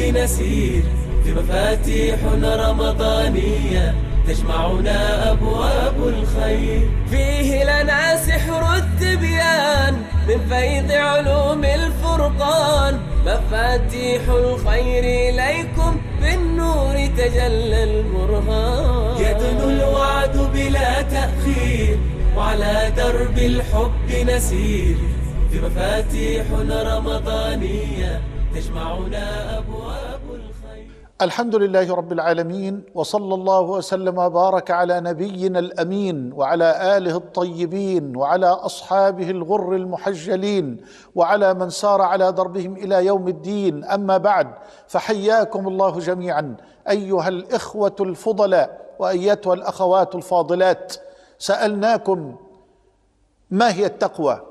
نسير في مفاتيح رمضانية تجمعنا أبواب الخير. فيه لنا سحر التبيان من فيض علوم الفرقان، مفاتيح الخير إليكم بالنور تجلى البرهان. يدنو الوعد بلا تأخير وعلى درب الحب نسير في مفاتيح رمضانية تجمعنا أبواب الخير. الحمد لله رب العالمين، وصلى الله وسلم وبارك على نبينا الأمين وعلى آله الطيبين وعلى أصحابه الغر المحجلين وعلى من سار على دربهم إلى يوم الدين. أما بعد، فحياكم الله جميعا أيها الإخوة الفضلاء وأيتها الأخوات الفاضلات. سألناكم: ما هي التقوى؟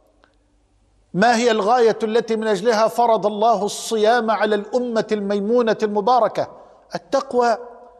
ما هي الغاية التي من أجلها فرض الله الصيام على الأمة الميمونة المباركة؟ التقوى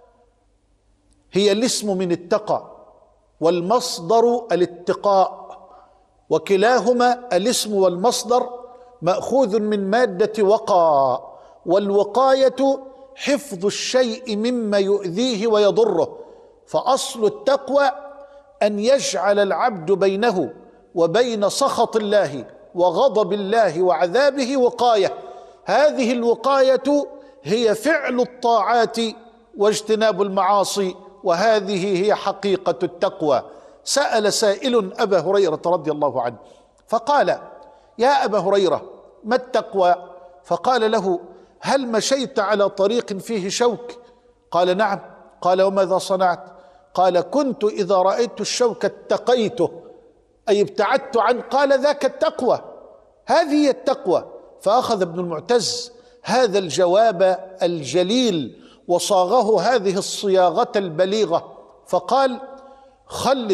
هي الاسم من التقى، والمصدر الاتقاء، وكلاهما الاسم والمصدر مأخوذ من مادة وقى، والوقاية حفظ الشيء مما يؤذيه ويضره. فأصل التقوى أن يجعل العبد بينه وبين سخط الله وغضب الله وعذابه وقاية. هذه الوقاية هي فعل الطاعات واجتناب المعاصي، وهذه هي حقيقة التقوى. سأل سائل أبا هريرة رضي الله عنه فقال: يا أبا هريرة، ما التقوى؟ فقال له: هل مشيت على طريق فيه شوك؟ قال: نعم. قال: وماذا صنعت؟ قال: كنت إذا رأيت الشوك اتقيته، أي ابتعدت عنه. قال: ذاك التقوى، هذه هي التقوى. فأخذ ابن المعتز هذا الجواب الجليل وصاغه هذه الصياغة البليغة فقال: خل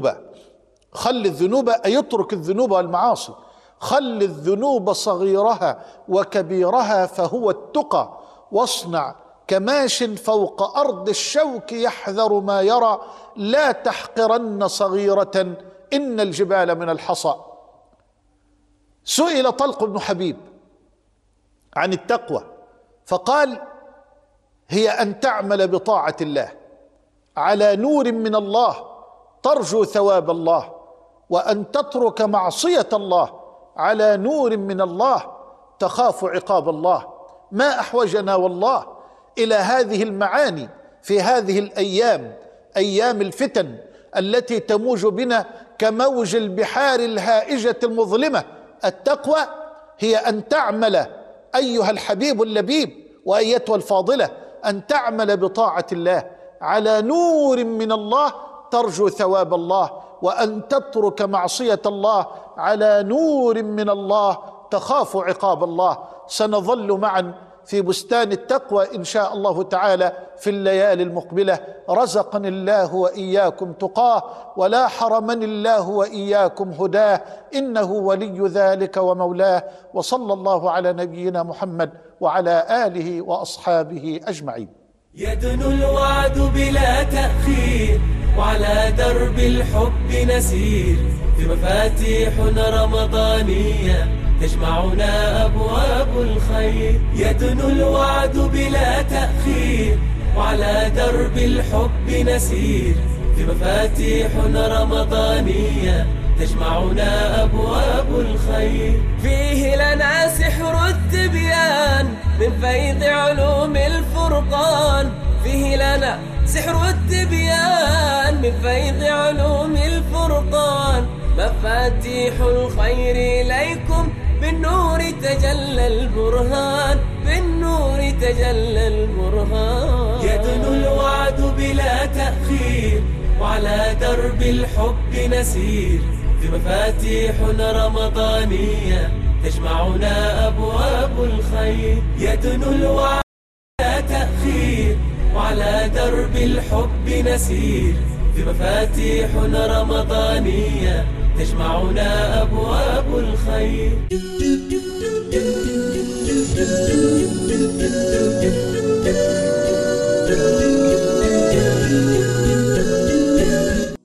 الذنوب أي اترك الذنوب والمعاصي، خل الذنوب صغيرها وكبيرها فهو التقى، واصنع كماش فوق أرض الشوك يحذر ما يرى، لا تحقرن صغيرة إن الجبال من الحصى. سئل طلق بن حبيب عن التقوى فقال: هي أن تعمل بطاعة الله على نور من الله ترجو ثواب الله، وأن تترك معصية الله على نور من الله تخاف عقاب الله. ما أحوجنا والله إلى هذه المعاني في هذه الأيام، أيام الفتن التي تموج بنا كموج البحار الهائجة المظلمة. التقوى هي أن تعمل أيها الحبيب اللبيب وأيتها الفاضلة، أن تعمل بطاعة الله على نور من الله ترجو ثواب الله، وأن تترك معصية الله على نور من الله تخاف عقاب الله. سنظل معا في بستان التقوى إن شاء الله تعالى في الليالي المقبلة. رزقني الله وإياكم تقاه، ولا حرمني الله وإياكم هداه، إنه ولي ذلك ومولاه. وصلى الله على نبينا محمد وعلى آله وأصحابه أجمعين. يدنو الوعد بلا تأخير وعلى درب الحب نسير في مفاتيح رمضانية تجمعنا أبواب الخير. يدنو الوعد بلا تأخير وعلى درب الحب نسير في مفاتيح رمضانية تجمعنا أبواب الخير. فيه لنا سحر التبيان من فيض علوم الفرقان، فيه لنا سحر التبيان من فيض علوم الفرقان، مفاتيح الخير إليكم بالنور تجلى البرهان، بالنور تجلى البرهان. يدنو الوعد بلا تأخير وعلى درب الحب نسير في مفاتيح رمضانية تجمعنا أبواب الخير. يدنو الوعد بلا تأخير وعلى درب الحب نسير في مفاتيح رمضانية تجمعنا أبواب الخير.